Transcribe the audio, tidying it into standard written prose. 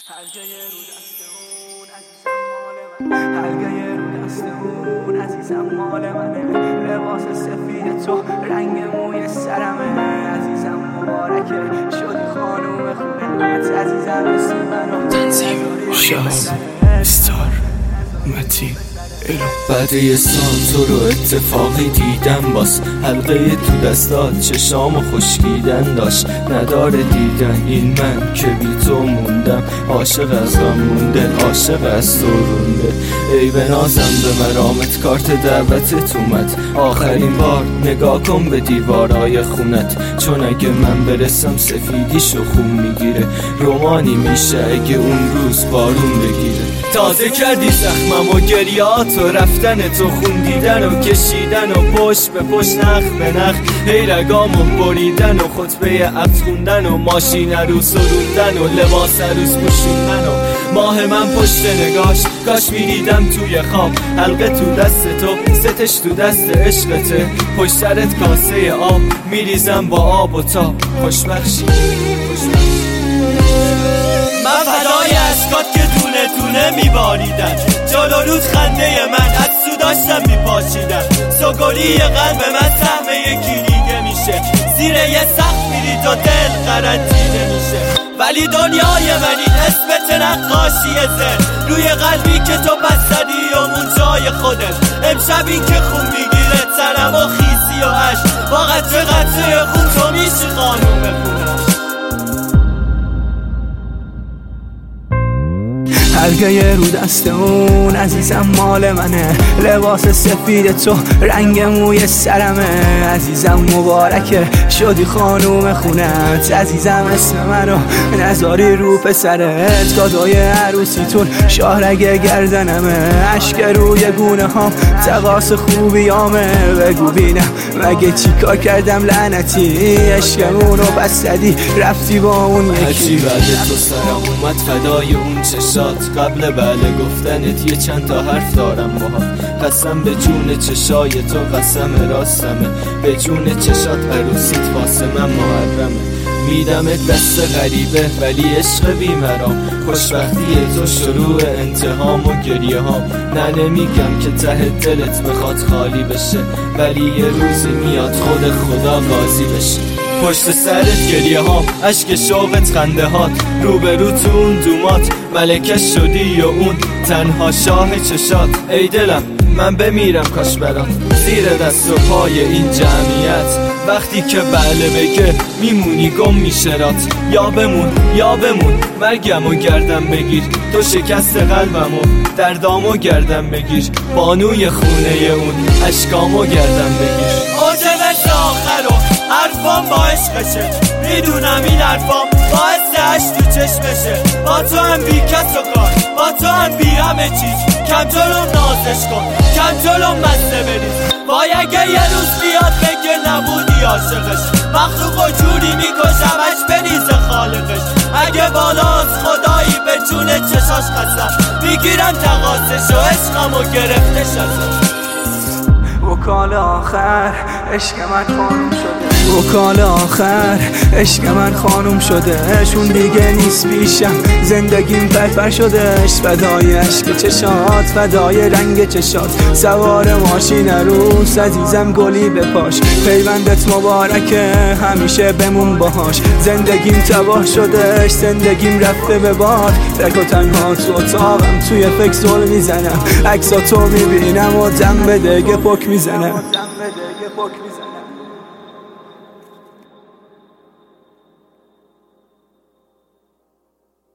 حلقه رو دست اون عزیزم مال منه، لباس سفید تو رنگ موی سرمه، عزیزم مبارکه شدی خانوم خونت، عزیزم اسم منو تنظیم شاز استار متین بعد یه سال تو رو اتفاقی دیدم، باز حلقه تو دستات چشام و خشکیدن داشت، نداره دیدن این من که بی تو موندم، عاشق از غم مونده، عاشق از تو رونده. ای به نازم به مرامت کارت دعوتت اومد، آخرین بار نگاه کن به دیوارای خونت، چون اگه من برسم سفیدیشو خون میگیره، رومانی میشه اگه اون روز بارون بگیره. تازه کردی زخمم و گریات و رفتن تو، خون دیدن و کشیدن و پشت به پشت نخ به نخ، هی رگامو بریدن و خطبه عبد خوندن و ماشین عروس روندن و لباس عروس پوشوندن و ماه من پشت نگاش، کاش میدیدم توی خواب حلقه تو دست تو، ستش تو دست عشقته، پشت سرت کاسه آب میریزم با آب و تاب، خوشبخشی من فدای عشقات که دونه دونه میباریدن، جلو رود خنده من از تو داشتم میپاشیدن، سوگلی قلب من سهم یکی دیگه میشه، زیر یه سقف میری تو دل قرنطینه میشه، ولی دنیای من این اسمت نقاشی ذهن، روی قلبی که تو بستدی و اون جای خودت، امشب این که خون میگیره تنم و خیسی و عشق، با قطره قطره خون تو میشی خانوم خونش. حلقه رو دست اون عزیزم مال منه، لباس سفید تو رنگ موی سرمه، عزیزم مبارکه شدی خانوم خونت، عزیزم اسم منو نذاری رو پسرت، کادوی عروسیتون شاهرگ گردنمه، عشق روی گونه هام تقاس خوبیامه، بگو بینم مگه چی کار کردم لعنتی، عشقمونو بستدی رفتی با اون یکی، بعد تو سرم اومد فدای اون چشات، قبل بله گفتنت یه چند تا حرف دارم باهات، قسم به جون چشای تو قسم راستمه، به جون چشات عروسیت واسه من محرمه، میدمت دست غریبه ولی عشق بیمرام، خوشبختی تو شروع انتهام و گریه هام، نه نمیگم که ته دلت بخواد خالی بشه، ولی یه روزی میاد خود خدا قاضی بشه، پشت سرت گریه ها، عشق شوقت خنده هات، روبرو تو اون دومات ملکش شدی و اون تنها شاه چشات، ای دلم من بمیرم کاش برات زیر دست و پای این جمعیت، وقتی که بله بگه میمونی گم میشرات، یا بمون مرگمو گردم بگیر، تو شکست قلبمو دردامو گردم بگیر، بانوی خونه اون اشکامو گردم بگیر، آجلش آخرو حرفام با عشقشه، میدونم این حرفام باعث عشق تو چشمشه، با تو هم بی کس و کار، با تو هم بی همه چیز، کم جلو نازش کن، کم جلو مزه بریز، وای اگه یه روز بیاد بگه نبودی عاشقش، مخلوق و جوری میکشمش بریز خالقش، اگه بالاست خدایی به جون چشاش قسم، میگیرم تقاسش و عشقمو گرفته شده. وکال آخر عشق من خانوم شده، وکال آخر عشق من خانوم شده، شون دیگه نیست پیشم زندگیم پرپر شدهش، فدای عشق چشات فدای رنگ چشات، سوار ماشین عروس عزیزم گلی بپاش، پیوندت مبارکه همیشه بمون باهاش، زندگیم تباه شدهش زندگیم رفته به باد، تک و تنها تو اتاقم توی فکر زل میزنم، عکساتو میبینم و دم به دگه پک میزنم.